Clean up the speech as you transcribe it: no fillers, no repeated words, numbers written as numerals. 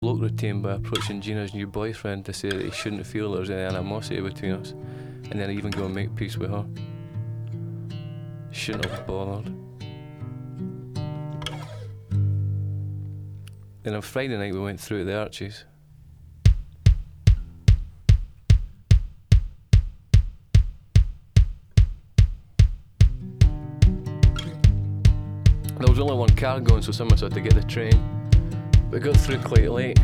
Bloke routine by approaching Gina's new boyfriend to say that he shouldn't feel there's any animosity between us, and then even go and make peace with her. Shouldn't have bothered. Then on Friday night we went through the Arches. There was only one car going, so someone had to get the train. We got through quite late.